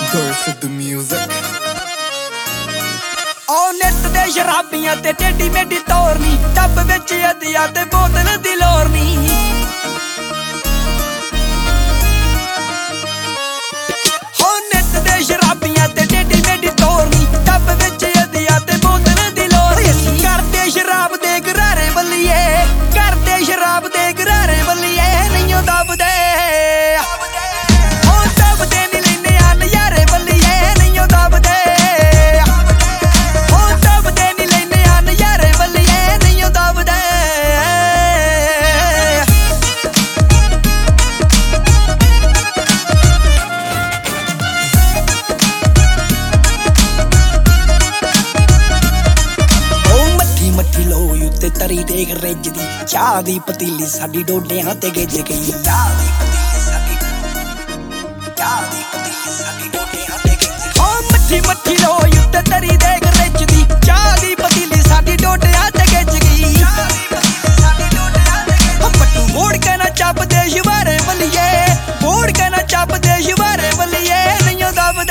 Girls with the music. ਉਹ ਨਿੱਤ ਦੇ ਸ਼ਰਾਬੀਆਂ ਤੇ ਟੇਢੀ ਮੇਢੀ ਤੋਰਨੀ, ਟੱਬ ਵਿੱਚ ਅਧਿਆ ਤੇ ਬੋਤਲ ਦੀ ਲੋਰਨੀ। ਹੋ ਨਿੱਤ ਦੇ ਸ਼ਰਾਬੀਆਂ ਤੇ ਟੇਢੀ ਮੇਢੀ ਤੋਰਨੀ, ਟੱਬ ਵਿੱਚ ਅਧਿਆ ਤੇ ਬੋਤਲ ਦੀ ਲੋਰਨੀ। ਕਰਦੇ ਸ਼ਰਾਬ ਦੇ ਗਰਾਰੇ ਬੱਲੀਏ, ਕਰਦੇ ਸ਼ਰਾਬ ਦੇ ਗਰਾਰੇ ਬੱਲੀਏ, ਨਹੀਂਓ ਦੱਬਦੇ ਤੇ ਤਰੀ ਦੇਖ ਰਿੱਝਦੀ, ਚਾਹ ਦੀ ਪਤੀਲੀ ਸਾਡੀ ਡੋਡਿਆਂ ਤੇ ਗਿੱਜ ਗਈ। ਚਾਹ ਦੀ ਪਤੀਲੀ ਸਾਡੀ ਡੋਡਿਆਂ ਤੇ ਗਿੱਜ ਗਈ। ਓ ਮੱਠੀ ਮੱਠੀ ਲੋਈ ਉੱਤੇ ਤਰੀ ਦੇਖ ਰਿੱਝਦੀ, ਚਾਹ ਦੀ ਪਤੀਲੀ ਸਾਡੀ ਡੋਡਿਆਂ ਤੇ ਗਿੱਜ ਗਈ। ਪੱਟੂ ਮੋੜ ਕੇ ਨਾ ਚੱਪਦੇ ਸ਼ਿਵਾਰੇ ਬੱਲੀਏ, ਮੋੜ ਕੇ ਨਾ ਚੱਪਦੇ ਸ਼ਿਵਾਰੇ ਬੱਲੀਏ, ਨਹੀਂਓ ਦੱਬਦੇ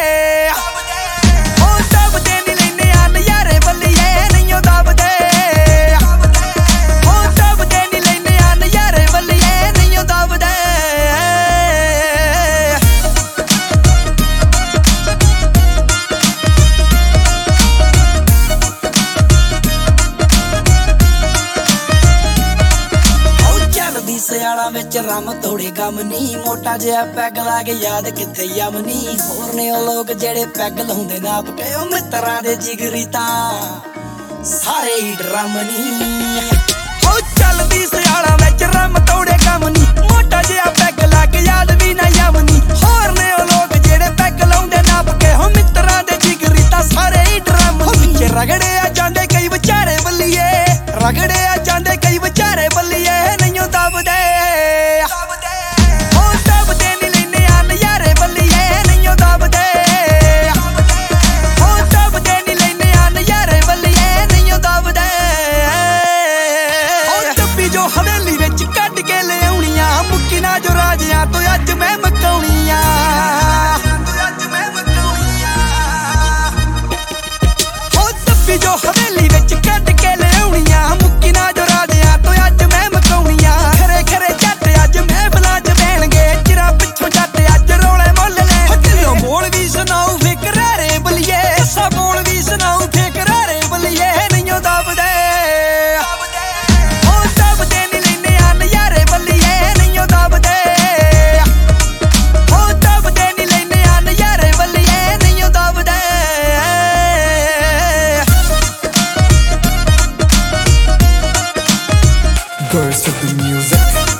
ਸਿਆਲਾਂ ਵਿੱਚ ਰਮ ਤੋੜੇ ਗਮ ਨੀ, ਮੋਟਾ ਜਿਹਾ ਪੈਗ ਲਾ ਕੇ ਯਾਦ ਕਿੱਥੇ ਯਮਨੀ। ਹੋਰ ਨੇ ਉਹ ਲੋਕ ਜਿਹੜੇ ਪੈਗ ਲਾਉਂਦੇ ਨਾਪ ਕੇ, ਉਹ ਮਿੱਤਰਾਂ ਦੇ ਜਿਗਰੀ ਤਾਂ ਸਾਰੇ ਹੀ ਡਰਮ ਨੀ। ਹੋ ਚੱਲਦੀ ਸਿਆਲਾਂ ਵਿੱਚ ਰਮ ਤੋੜੇ ਗਮ ਨੀ, ਮੋਟਾ ਜਿਹਾ ਪੈਗ ਲਾ ਕੇ ਯਾਦ ਵੀ ਨਾ ਯਮਨੀ। ਹੋਰ ਨੇ ਉਹ ਲੋਕ ਜਿਹੜੇ ਪੈਗ ਲਾਉਂਦੇ ਨਾਪ ਕੇ, ਉਹ ਮਿੱਤਰਾਂ ਦੇ ਜਿਗਰੀ ਤਾਂ ਸਾਰੇ ਹੀ ਡਰਮ ਨੀ। ਵਿੱਚ ਰਗੜੇ ਆ ਜਾਂਦੇ ਕਈ ਵਿਚਾਰੇ ਬੱਲੀਏ, ਰਗੜੇ ਆ ਜਾਂਦੇ ਕਈ ਵਿਚਾਰੇ ਬੱਲੀਏ, ਨਹੀਂਓ ਦੱਬਦੇ ਹਵੇਲੀ ਵਿੱਚ ਕੱਢ ਕੇ ਲਿਆਉਣੀਆਂ, ਮੁੱਕੀ ਨਾ ਜੋ ਰਾਜਿਆਂ ਤੋਂ ਅੱਜ ਮੈਂ ਮਕਾਉਣੀਆਂ। ਹੋ ਦੱਬੀ ਜੋ ਹਵੇਲੀ ਵਿੱਚ ਕੱਢ ਕੇ ਲਿਆਉਣੀਆਂ, ਮੁੱਕੀ ਨਾ ਜੋ ਰਾਜਿਆਂ ਤੋਂ ਅੱਜ ਮੈਂ ਮਕਾਉਣੀਆਂ। ਖਰੇ ਖਰੇ ਜੱਟ ਅੱਜ ਮਹਿਫਲਾਂ 'ਚ ਬਹਿਣਗੇ, ਚਿਰਾਂ ਪਿੱਛੋਂ ਜੱਟ ਅੱਜ ਰੌਲੇ ਮੁੱਲ ਲੈਣਗੇ। ਢਿੱਲੋਂ ਬੋਲ ਵੀ ਸੁਣਾਉ ਫਿਕਰਾਰੇ ਬੱਲੀਏ, ਸਾ ਬੋਲ ਵੀ ਸੁਣਾਉ ਫਿਕਰਾਰੇ ਬੱਲੀਏ, ਨਹੀਂਓ ਦੱਬਦੇ Girls with the music.